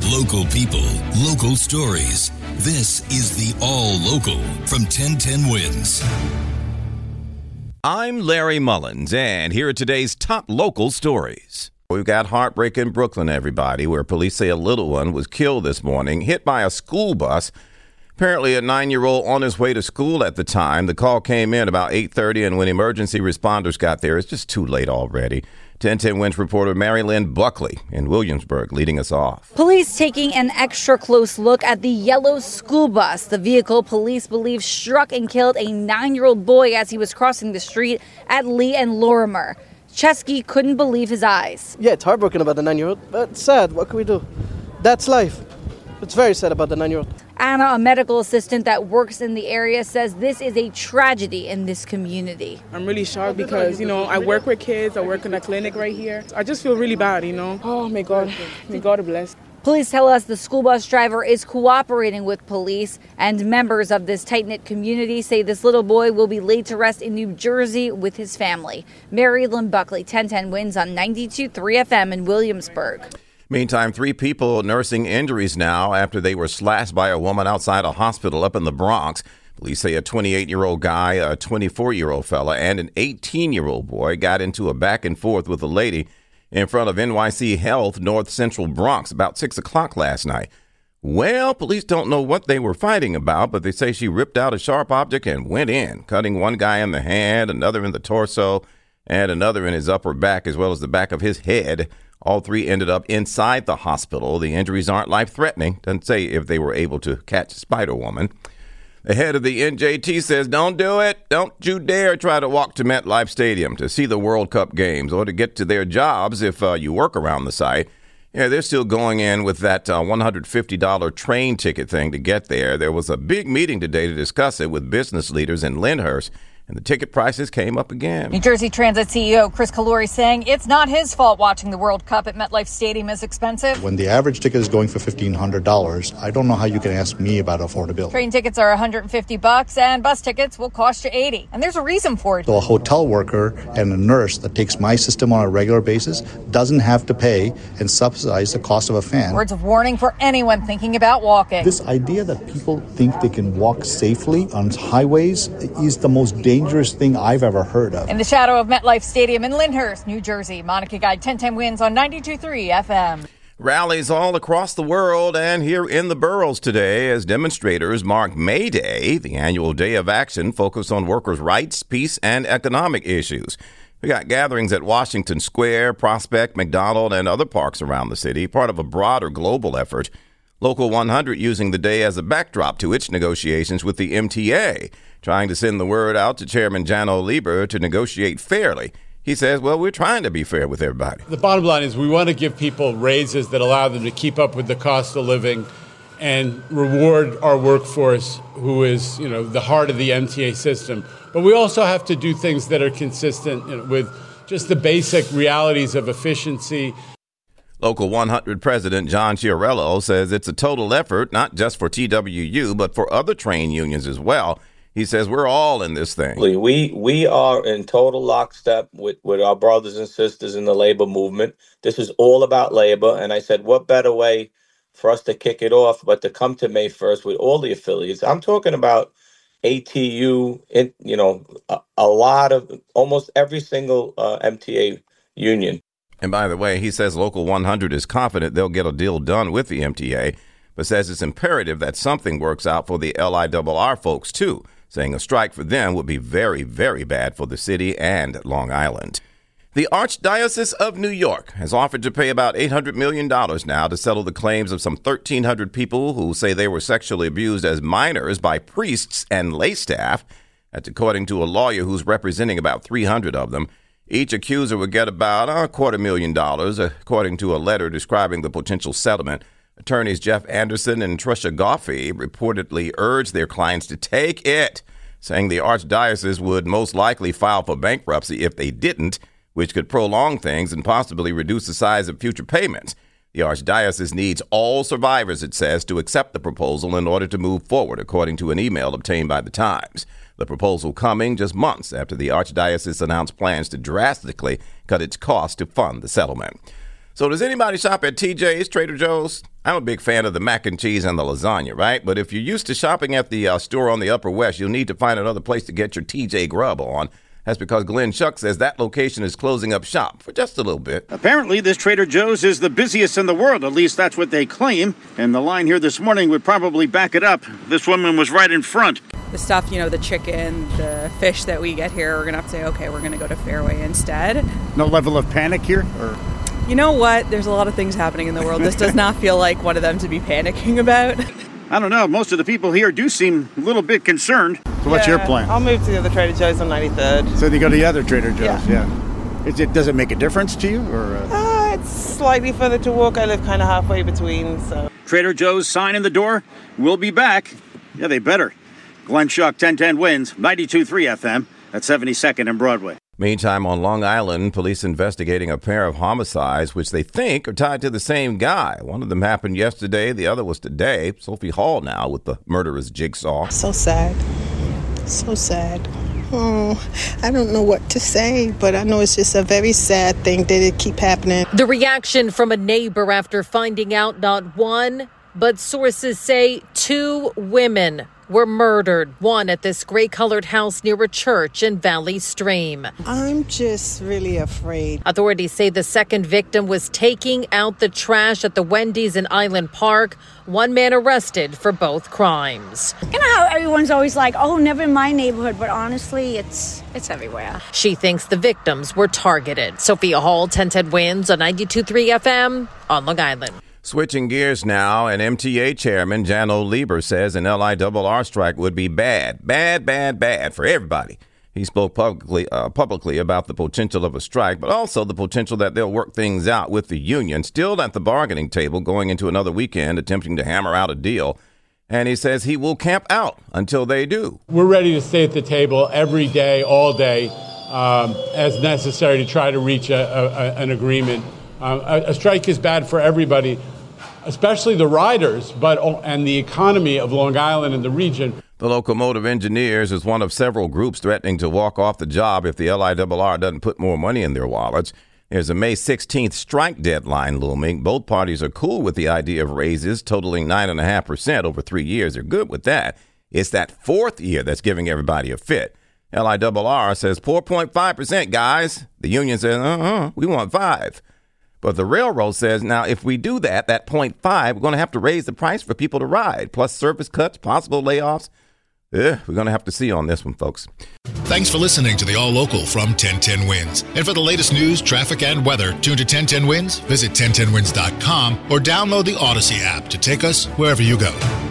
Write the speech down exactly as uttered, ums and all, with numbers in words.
Local people, local stories. This is the All Local from ten ten Wins. I'm Larry Mullins, and here are today's top local stories. We've got heartbreak in Brooklyn, everybody, where police say a little one was killed this morning, hit by a school bus. Apparently a nine-year-old on his way to school at the time. The call came in about eight thirty, and when emergency responders got there, it's just too late already. ten ten Wins reporter Mary Lynn Buckley in Williamsburg leading us off. Police taking an extra close look at the yellow school bus. The vehicle police believe struck and killed a nine-year-old boy as he was crossing the street at Lee and Lorimer. Chesky couldn't believe his eyes. Yeah, it's heartbroken about the nine-year-old, but it's sad. What can we do? That's life. It's very sad about the nine-year-old. Anna, a medical assistant that works in the area, says this is a tragedy in this community. I'm really shocked because, you know, I work with kids. I work in a clinic right here. I just feel really bad, you know. Oh, may God, may God bless. Police tell us the school bus driver is cooperating with police, and members of this tight-knit community say this little boy will be laid to rest in New Jersey with his family. Mary Lynn Buckley, ten ten Wins on ninety-two point three F M in Williamsburg. Meantime, three people nursing injuries now after they were slashed by a woman outside a hospital up in the Bronx. Police say a twenty-eight-year-old guy, a twenty-four-year-old fella, and an eighteen-year-old boy got into a back and forth with a lady in front of N Y C Health, North Central Bronx, about six o'clock last night. Well, police don't know what they were fighting about, but they say she ripped out a sharp object and went in, cutting one guy in the hand, another in the torso, and another in his upper back, as well as the back of his head. All three ended up inside the hospital. The injuries aren't life-threatening. Doesn't say if they were able to catch Spider-Woman. The head of the N J T says, don't do it. Don't you dare try to walk to MetLife Stadium to see the World Cup games or to get to their jobs if uh, you work around the site. Yeah, they're still going in with that uh, one hundred fifty dollars train ticket thing to get there. There was a big meeting today to discuss it with business leaders in Lyndhurst, and the ticket prices came up again. New Jersey Transit C E O Chris Calori saying it's not his fault watching the World Cup at MetLife Stadium is expensive. When the average ticket is going for fifteen hundred dollars, I don't know how you can ask me about affordability. Train tickets are one hundred fifty bucks and bus tickets will cost you eighty. And there's a reason for it. So a hotel worker and a nurse that takes my system on a regular basis doesn't have to pay and subsidize the cost of a fan. Words of warning for anyone thinking about walking. This idea that people think they can walk safely on highways is the most dangerous dangerous thing I've ever heard of. In the shadow of MetLife Stadium in Lyndhurst, New Jersey, Monica Guide, ten ten Wins on ninety-two point three F M. Rallies all across the world and here in the boroughs today as demonstrators mark May Day, the annual day of action focused on workers' rights, peace, and economic issues. We got gatherings at Washington Square, Prospect, McDonald, and other parks around the city, part of a broader global effort. Local one hundred using the day as a backdrop to its negotiations with the M T A, trying to send the word out to Chairman Janno Lieber to negotiate fairly. He says, well, we're trying to be fair with everybody. The bottom line is we want to give people raises that allow them to keep up with the cost of living and reward our workforce, who is, you know, the heart of the M T A system. But we also have to do things that are consistent, you know, with just the basic realities of efficiency. Local one hundred President John Chiarello says it's a total effort, not just for T W U, but for other trade unions as well. He says we're all in this thing. We we are in total lockstep with, with our brothers and sisters in the labor movement. This is all about labor. And I said, what better way for us to kick it off but to come to May first with all the affiliates? I'm talking about A T U, in, you know, a, a lot of almost every single uh, M T A union. And by the way, he says Local one hundred is confident they'll get a deal done with the M T A, but says it's imperative that something works out for the L I R R folks, too, saying a strike for them would be very, very bad for the city and Long Island. The Archdiocese of New York has offered to pay about eight hundred million dollars now to settle the claims of some thirteen hundred people who say they were sexually abused as minors by priests and lay staff. That's according to a lawyer who's representing about three hundred of them. Each accuser would get about a quarter million dollars, according to a letter describing the potential settlement. Attorneys Jeff Anderson and Trisha Goffey reportedly urged their clients to take it, saying the Archdiocese would most likely file for bankruptcy if they didn't, which could prolong things and possibly reduce the size of future payments. The Archdiocese needs all survivors, it says, to accept the proposal in order to move forward, according to an email obtained by The Times. The proposal coming just months after the Archdiocese announced plans to drastically cut its costs to fund the settlement. So does anybody shop at T J's, Trader Joe's? I'm a big fan of the mac and cheese and the lasagna, right? But if you're used to shopping at the uh, store on the Upper West, you'll need to find another place to get your T J grub on. That's because Glenn Shuck says that location is closing up shop for just a little bit. Apparently, this Trader Joe's is the busiest in the world. At least that's what they claim. And the line here this morning would probably back it up. This woman was right in front. The stuff, you know, the chicken, the fish that we get here, we're going to have to say, okay, we're going to go to Fairway instead. No level of panic here? Or You know what? There's a lot of things happening in the world. This does not feel like one of them to be panicking about. I don't know. Most of the people here do seem a little bit concerned. So what's yeah, your plan? I'll move to the other Trader Joe's on ninety-third. So you go to the other Trader Joe's, yeah. yeah. Is it, does it make a difference to you? or? Uh... Uh, it's slightly further to walk. I live kind of halfway between, so. Trader Joe's sign in the door. We'll be back. Yeah, they better. Glenn Shuck, ten ten wins, ninety-two point three F M at seventy-second and Broadway. Meantime, on Long Island, police investigating a pair of homicides which they think are tied to the same guy. One of them happened yesterday. The other was today. Sophie Hall now with the murderer's jigsaw. So sad. So sad. Oh, I don't know what to say, but I know it's just a very sad thing that it keep happening. The reaction from a neighbor after finding out not one, but sources say two women were murdered, one at this gray-colored house near a church in Valley Stream. I'm just really afraid. Authorities say the second victim was taking out the trash at the Wendy's in Island Park. One man arrested for both crimes. You know how everyone's always like, oh, never in my neighborhood, but honestly, it's it's everywhere. She thinks the victims were targeted. Sophia Hall, ten ten wins on ninety-two point three F M on Long Island. Switching gears now, and M T A chairman Janno Lieber says an L I R R strike would be bad, bad, bad, bad for everybody. He spoke publicly, uh, publicly about the potential of a strike, but also the potential that they'll work things out with the union, still at the bargaining table going into another weekend, attempting to hammer out a deal. And he says he will camp out until they do. We're ready to stay at the table every day, all day, um, as necessary to try to reach a, a, an agreement. Um, a, a strike is bad for everybody, especially the riders, but and the economy of Long Island and the region. The Locomotive Engineers is one of several groups threatening to walk off the job if the L I R R doesn't put more money in their wallets. There's a May sixteenth strike deadline looming. Both parties are cool with the idea of raises totaling nine point five percent over three years. They're good with that. It's that fourth year that's giving everybody a fit. L I R R says four point five percent, guys. The union says, uh-huh, we want five. But the railroad says, now, if we do that, that point five, we're going to have to raise the price for people to ride, plus service cuts, possible layoffs. Yeah, we're going to have to see on this one, folks. Thanks for listening to the All Local from ten ten Wins. And for the latest news, traffic, and weather, tune to ten ten Wins, visit ten ten wins dot com, or download the Odyssey app to take us wherever you go.